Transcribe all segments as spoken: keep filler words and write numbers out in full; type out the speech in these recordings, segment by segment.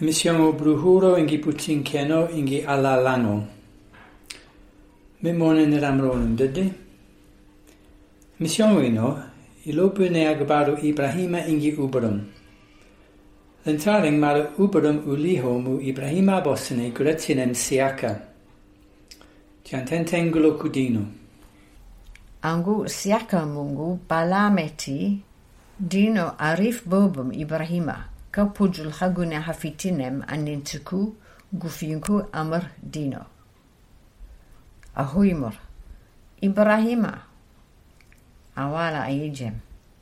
Emissiamo bruhuro ingi putin keno ingi ala lango. Mimone neramron dede. Emissiamo ino ilopu ne agbaru Ibrahima ingi uberum. Lentaring mara uberum uliho mu Ibrahima bosene gretinen siaka. Tiantentengulo kudino. Angu siaka mungu balameti dino arif bobum Ibrahima. Kapujul hagune hafitinem anintuku gufinku amar dino. Ahuimur. Ibrahima. Awala ayejem.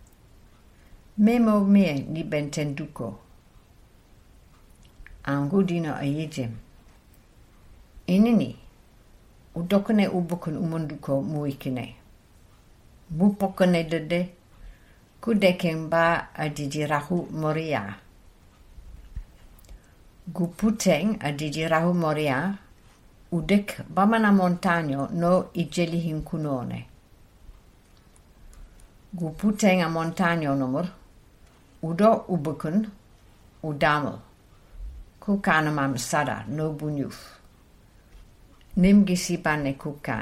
Memo me ni bentenduko. Angu dino ayejem. Inini. Udokone ubukun umunduko muikine. Bupokone dede. Kudekemba adijirahu moria. Guputeng adijirahu moria, udek bamana montagno no ijeli hinkunone. Guputeng a montagno nomor, udo ubukun, udamel. Kukanamam sada no bunyuf. Nim gisibane kukan.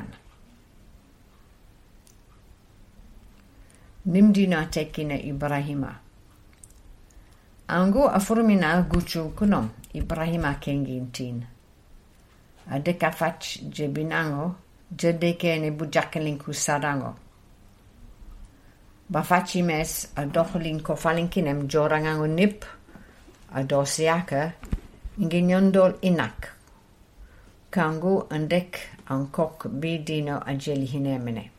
Nim dina tekine Ibrahima. Angu afurmina guchu kunom Ibrahima kengintin. Adekafach jebinango jedeke ne bujakelinku sarango. Bafachi mes adohlin kofalinkinem jorangango nip adosiaka inginyondol inak. Kangu andek ankok bidino ajeli hinemene.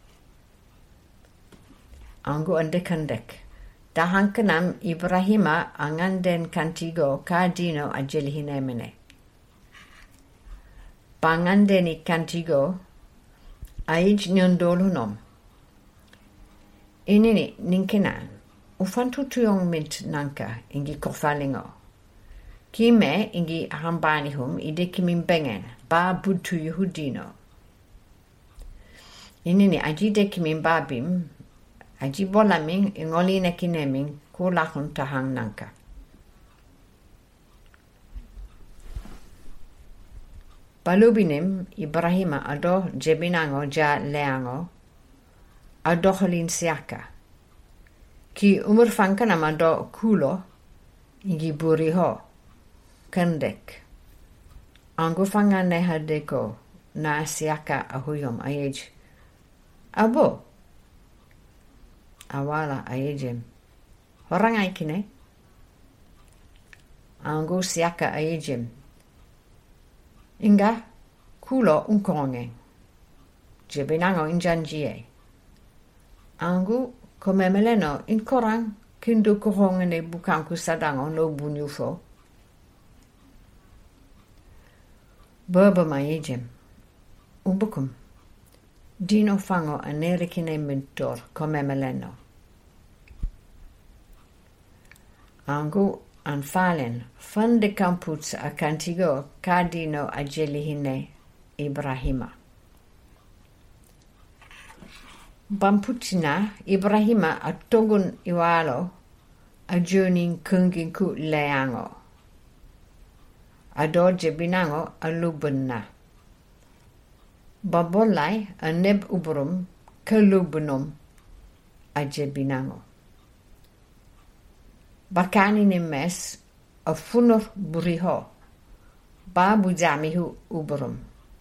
Angu andek andek. Dahankanam Ibrahima anganden kantigo kadino ajeli hinemene. Pangandeni kantigo aij nyondolunom. Inini ninkinan ufantu tuyong mint nanka ingi kofalingo. Kime ingi hambanihum idekimin bengen ba butu yehudino. Inini ajidekimin babim aji bolaming ingolina kineming kulakun tahang nanka. Balubinim Ibrahima ado jebinango ja leango ado holin siaka. Ki umur fankanam ado kulo ingi buriho kandek. Angu fangane hadeko na siaka ahuyom ayej. Abo awala ayejem. Horang aikine. Angu siaka ayejem. Inga kulo unkonge. Jebinango injanjie. Angu komemeleno in korang kindu kohongene bukanku sadango no bunyufo. Berba mayejem. Ubukum. Dino fango anerikine mentor komemeleno. Angu anfalen fan de kamputs a kantigo kadino ajelihine Ibrahima. Bamputina Ibrahima atogun iwalo ajonin kunginku leango. Adoje binango alubunna. Babolai a neb ubrum kalubunum ajebinango. Bakani nimes a funur buriho. Babu jamihu ubrum.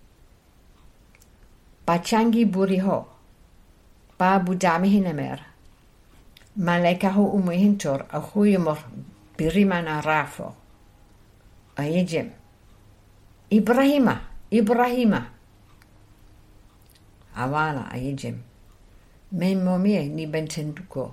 Bachangi buriho. Babu jamihinemer. Malekahu umuhintor a huyumor birimana rafo. Ayejem. Ibrahima, Ibrahima. Awala ayejem. Men momie ni bentenduko.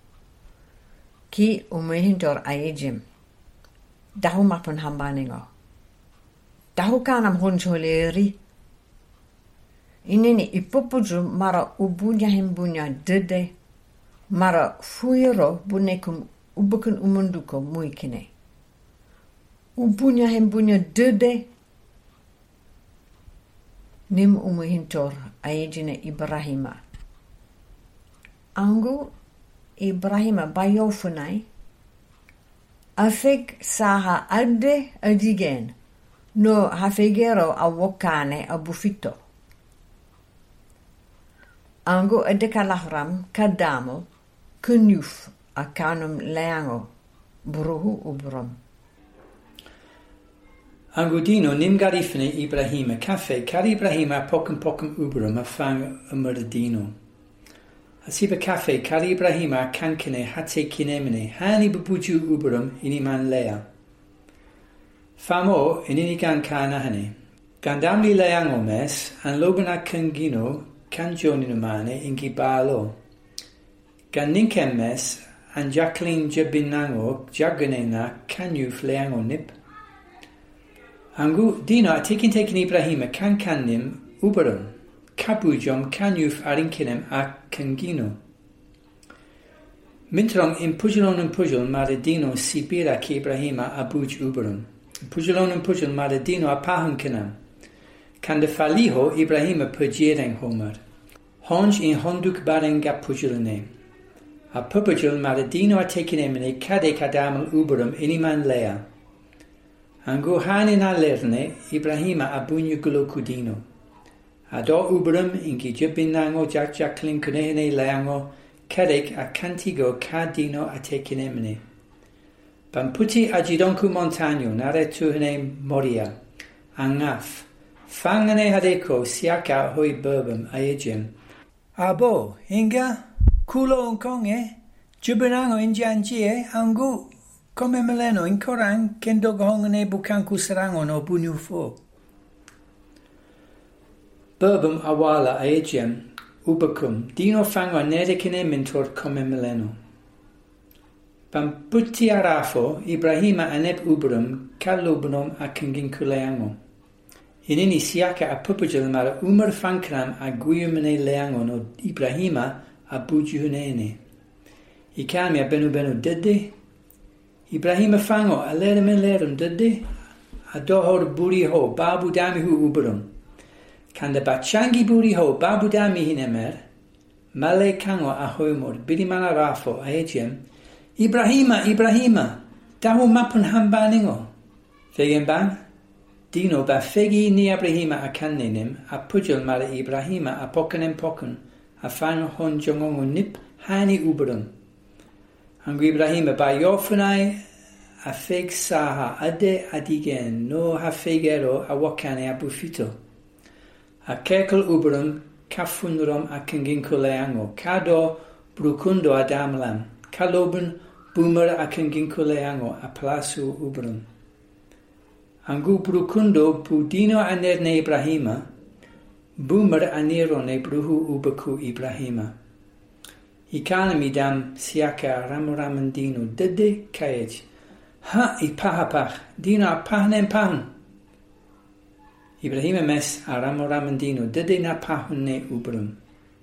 Ki umuhintor ayejem. Dahu mapun hambaningo. Dahu kanam honcholeri. Inini ipupuju mara ubunya hembunya dede. Mara fuiro bunekum ubukun umunduko muikine. Ubunya hembunya dede. Nim umuhintor ayejine Ibrahima. Angu Ibrahima bayofunai Afeg saha alde adigen, no hafegero a wokane a bufito. Ango edekalahram kadamo, kunyuf a kanum leango, bruhu ubrum. Angudino nim garifne Ibrahima cafe car Ibrahima pocum pocum ubrum a fang a murdino. Asiba cafe car Ibrahima cancine hate kinemine hani bubuju ubrum iniman lea. Famo ininigan canahane. Gandamli leango mes an lobana cangino canjoninumane ingi balo. Ganninkem mes an Jacqueline jabinango jaganena canyuf leango nip. Angu dino atikin tekin Ibrahima can canim uberum, kabujom canyuf arinkinem a cangino. Mintrom in pujulon and pujul maradino sibira ki Ibrahima abuj uberum. Pujulon and pujul maradino a pahunkinam. Can de faliho Ibrahima pujireng homer. Honj in honduk barenga pujulane. A pupujul maradino a tekin emine kade kadamel uberum iniman lea. Angu hani na lerne Ibrahima abunyu gulo kudino. Ado ubrum ingi jibinango jak jaklin kunehene leango kerek a cantigo kadino a tekinemene. Bamputi ajidonku montagno nare tuhene moria. Angaf. Fangane hadeko siaka hoi burbum aegem. Abo inga kulo unkonge jibinango injanjie angu. Come meleno in Koran kendo gongane bukanku sarango no bunyufo. Burbum awala aegem ubakum dino fango nedekine mentor come meleno. Bamputi arafo Ibrahima aneb ubrum kalubnum a kinginkuleango. Inini siaka a pupujal mara umar fankram a guyumene leango no Ibrahima a bujuhunene. Ikami a benu benu dede. Ibrahima fango a lerem lerem dede a dohor buri ho babu dami hu uberum. Kan de bachangi buri ho babu dami hinemer male kango a hoimor bidimana rafo aegem Ibrahima Ibrahima dahu mapun hambaningo. Fegen bang dino ba fegi ni Ibrahima a kannenim a pujul mara Ibrahima a pokenem pokun a fango hon jongongo nip hani uberum. Angu Ibrahima ba yofunai a feg saha ade adigen no ha fegero a wakane a bufito. A kekel uberum kafunrum a kinginkuleango kado brukundo a damlam kalobun boomer a kinginkuleango a plasu uberum. Angu brukundo budino anerne Ibrahima boomer aniro ne bruhu ubeku Ibrahima. Ikanami dam siaka ramuramandino dede kaej. Ha I pahapach dino a pahnen pahun. Ibrahima mes a ramuramandino dede na pahunne ubrum.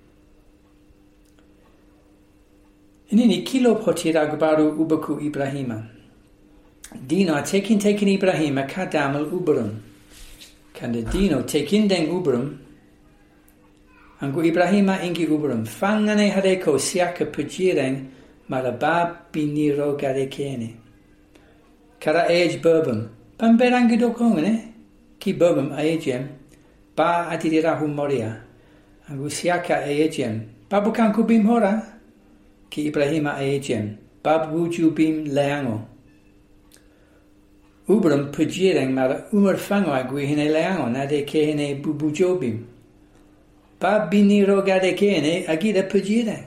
Inini kilo potira gubaru ubaku Ibrahima. Dino a tekin tekin Ibrahima kadamel ubrum. Kande dino tekin den ubrum. Angu Ibrahima ingi ubrum fangane hareko siaka pujireng marabab biniro garekene. Kara age burbum pamberangi dokongene ki burbum aegem ba adirirahu moria. Angu siaka aegem babukan kubim hora ki Ibrahima aegem babuju bim leango. Ubrum pujireng mara umar fango agui hine leango nade kehene bubujobim. Ba biniro gadekene agida pujireng.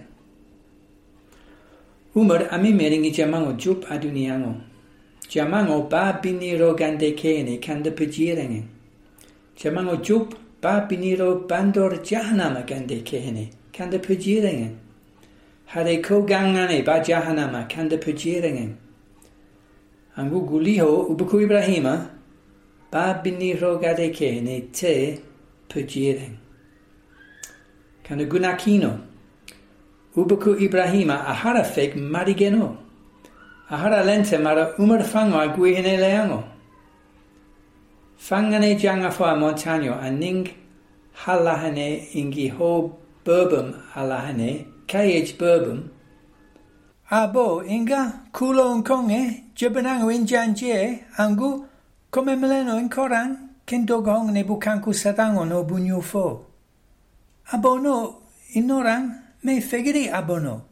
Umar amimeringi jamango jup aduniango. Jamango ba biniro gandekene kanda pujireng. Jamango jup ba biniro bandor jahanama gandekene kanda pujireng. Hare ko gangane ba jahanama kanda pujireng. Angu guliho ubuku Ibrahima ba biniro gadekene te pujireng. Kanda gunakino. Ubuku Ibrahima ahara feg marigeno. Ahara lente mara umar fango agui hine leango. Fangane jangafo a montagno aning halahane ingi ho burbum halahane kayej burbum. Abo inga kulo nkonge jebenang winjanje angu come meleno in koran kendogong ne bukanku satango no bunyufo. Abono inoran me fegiri abono.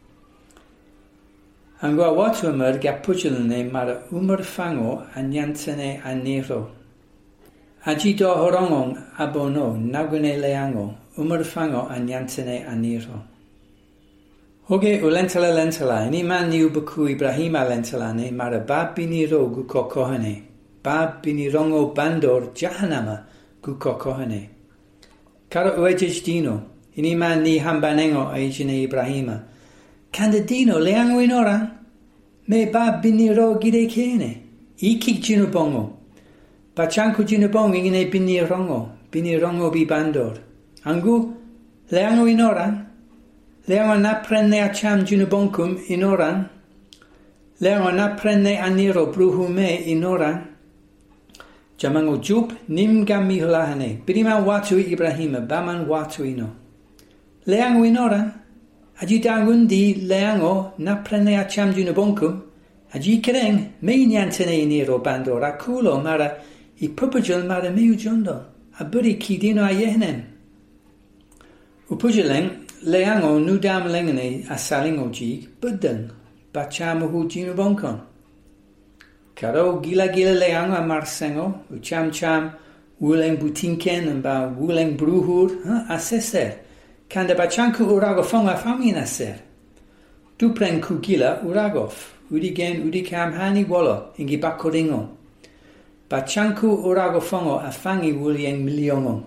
Angu awatu amar gapujulene mara umar fango anyansene aniro. Ajido horongong abono nagune leango umar fango anyansene aniro. Hoge ulentala lentala, ini man ni ubaku Ibrahima lentalane, mara bab biniro gu kokohane, bab binirongo bandor jahanama gu kokohane. Kara uejij dino, ini man ni hambanengo aijine Ibrahima. Kanda dino leango inoran, me bab biniro gide kene, ikik jinubongo. Bachanku jinubongo ingine binirongo, binirongo bi bandor. Angu leango inoran, Leango na prenne a cham junubonkum in oran. Leango na prenne aniro bruhu me in oran. Jamango jup nim gami hulahane. Bidima watu Ibrahima baman watu ino. Leango in oran. Aji dangundi leango na prenne a cham junubonkum. Aji kereng me nyantene iniro bando rakulo mara I pupajul mara meu jondo. Aburi kidino a yehnen. Upujuleng. Leango nudam lengene asalingo jig budden bachamuhu jinubonkon. Karo gila gila leango amarsengo ucham cham wuleng butinken and ba wuleng bruhur aseser. Kanda bachanku urago fonga famin aser. Dupren ku gila uragof udigen udikam hani wolo ingi bakoringo. Bachanku urago fongo afangi wulieng miliongo.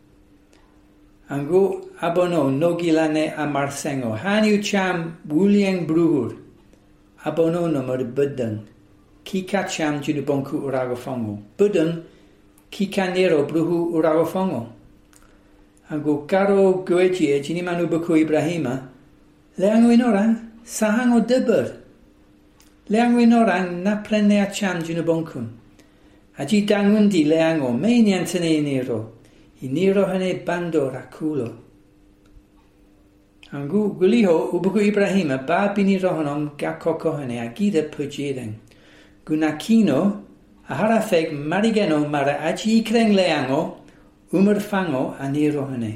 Angu abono nogilane amarsengo. Hani ucham wulieng bruhur. Abono nomor budden. Kika cham junubonku uragofongo. Budden kika nero bruhu uragofongo. Angu karo gueji e jinimanu buku Ibrahima. Leangu inoran sahango deber. Leangu inoran naprene a cham junubonkum. Aji dangundi leango me niantene nero. Iniro hane bando rakulo. Angu guliho ubuku Ibrahima ba binirohonom gakoko hane agida pujireng. Gunakino aharafeg marigeno mara aji ikreng leango umerfango aniro hane.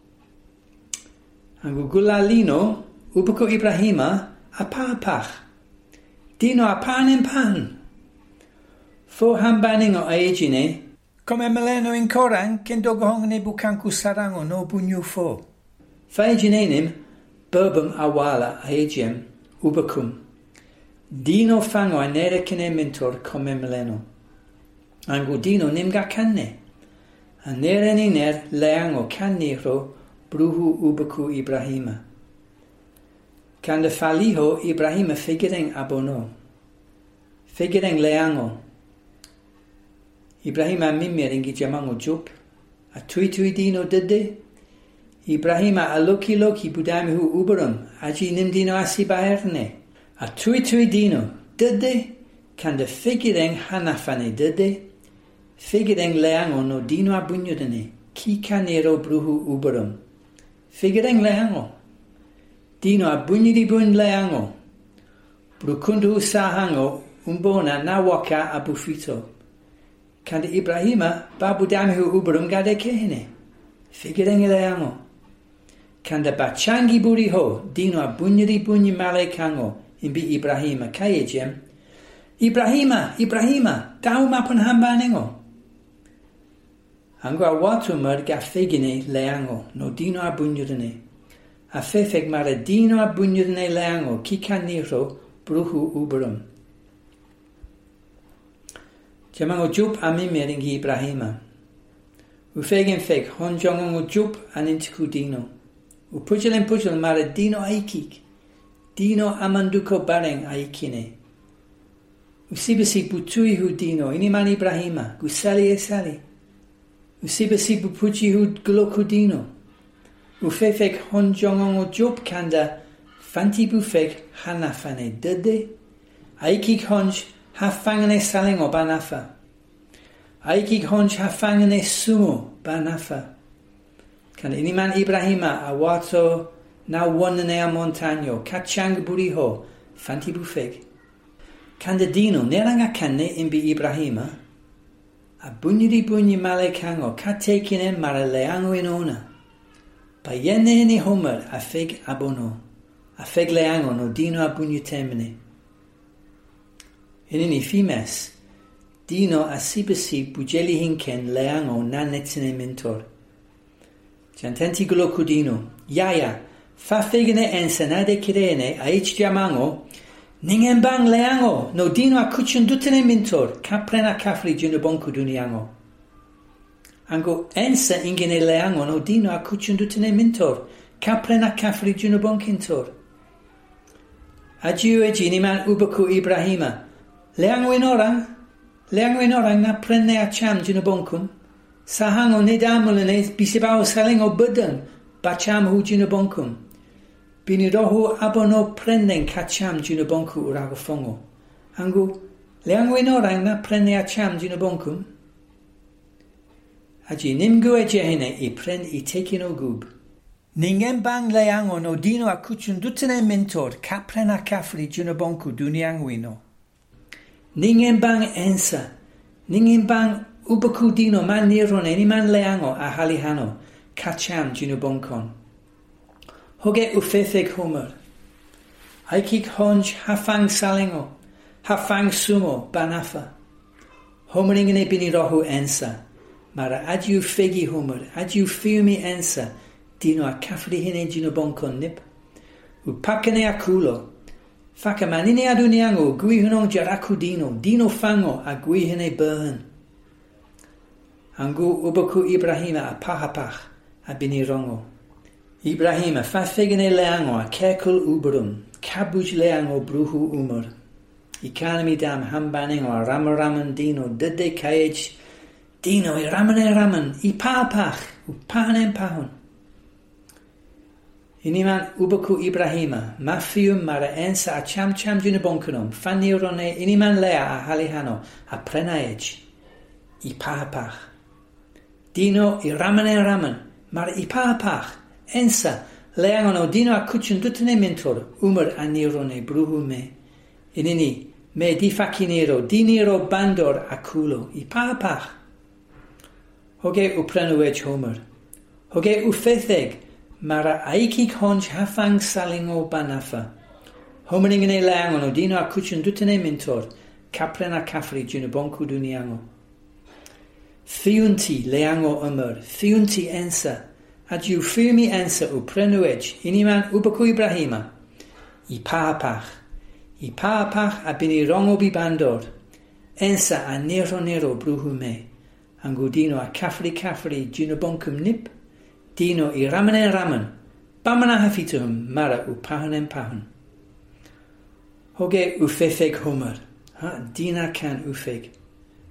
Angu gulalino ubuku Ibrahima apapach. Dino apanem pan. Fo hambaningo aejine Come meleno in koran kendogohong ne bukanku sarango no bunyufo. Fajinenim burbum awala aegem ubakum. Dino fango anere kene mentor come meleno. Angu dino nimga kanne. Anere niner leango kanniro bruhu ubaku Ibrahima. Kanda faliho Ibrahima figureng abono. Figureng leango. Ibrahima mimeringi jamango jup. A tui tui dino dede. Ibrahima a loki loki budamihu uberum. Aji nimdino asi baerne. A tui tui dino dede. Kanda figureng hanafane dede. Figureng leango no dino abunyudene. Kika nero bruhu uberum. Figureng leango. Dino abunyudi bun leango. Brukundu sahango umbona na waka abufito. Kanda Ibrahima babu damihu uberum gade kehene. Figureng leango. Kanda bachangi buriho dino abunyiri bunyi male kango imbi Ibrahima kayejem. Ibrahima, Ibrahima, tau mapun hambanengo. Ango awatu mud ga figine leango no dino abunyirine. A fefeg mara dino abunyirine leango kikaniro bruhu uberum. Jamango jup amimeringi Ibrahima. Ufegen feg honjongo jup anintiku dino. Upujelen pujel mara dino aikik. Dino amanduko bareng aikine. Usibasi butui hu dino iniman Ibrahima. Gusali e sali. Usibasi bupuji hu gloku dino. Ufefeg honjongo jup kanda fanti bufeg hanafane dede. Aikik honj hafangane salengo banafa. Aikik honj hafangane sumo banafa. Kanda iniman Ibrahima awato na wonane a montagno kachang buriho fanti bufeg. Kanda dino neranga kanne imbi Ibrahima, a bunyiri bunyi male kango katekine mara leango inona. Pa yenne ni homer a feg abono, a feg leango no dino a bunyu temene. Inini fimes, dino a sibisi bujeli hinken leango na netine mentor. Jantenti goloku dino, yaya, fa fegene ensenade kirene a ich diamango, ningen bang leango, no dino a kuchun dutene mentor, kaprena kafri junubonku duniango. Ango ensa ingene leango no dino a kuchun dutene mentor, kaprena kafri junubonkintor. Ajiu e jiniman ubaku Ibrahima, leango inorang, leango inorang na prenne a cham junubonkum, sahango nedamulene bisibao salingo budan, bacham hu junubonkum. Binirohu abono prenden kacham junubonku urago fongo. Angu, leango inorang na prenne a cham junubonkum. Aji nimgu e jehine i pren i tekino gub. Ningen bang leango no dino a kuchun dutene mentor kapren a kafri junubonku dunianguino. Ningen bang ensa, ningen bang ubaku dino man niron eni man leango a halihano kacham junubonkon. Hoge ufetheg homer. Aikik honj hafang salingo, hafang sumo banafa. Homeringene binirohu ensa. Mara adiu fegi homer, adiu fiumi ensa, dino a kafri hine junubonkon nip. Upakane a kulo. Faka manine aduniango, gui hunong jaraku dino, dino fango a gui hine burn. Angu ubaku Ibrahima a pahapach a binirongo. Ibrahima fa fegene leango a kerkul uberum, kabuj leango bruhu umur. Ikanami dam hambaningo a ramaraman dino dede kaej, dino i ramane raman, i pahapach, u pahanem pahun. Iniman ubaku Ibrahima, mafium mara ensa a cham cham junubonkunum, fanirone iniman lea a halihano, a prenaej, i pahapach. Dino i ramane raman, mara i pahapach, ensa, leangono dino a kuchun dutene mentor, umar a nirone bruhu me. Inini, me di fakinero, diniro bandor a kulo, i pahapach. Hoge uprenuej homer. Hoge ufetheg, mara aikik honj hafang salingo banafa. Homeringene leangono dino a kuchun dutene mentor, kaprena kafri junubonku duniango. Fiunti leango umur, fiunti ensa, adiu fiumi ensa uprenuej, iniman ubaku Ibrahima. I pahapach, i pahapach a binirongo bibandor, ensa a nero nero bruhu me. Angu dino a kafri kafri junubonkum nip, dino i ramanen raman, bamana hafituhum mara u pahanen pahun. Hoge ufefeg homer, ha dina kan ufeg.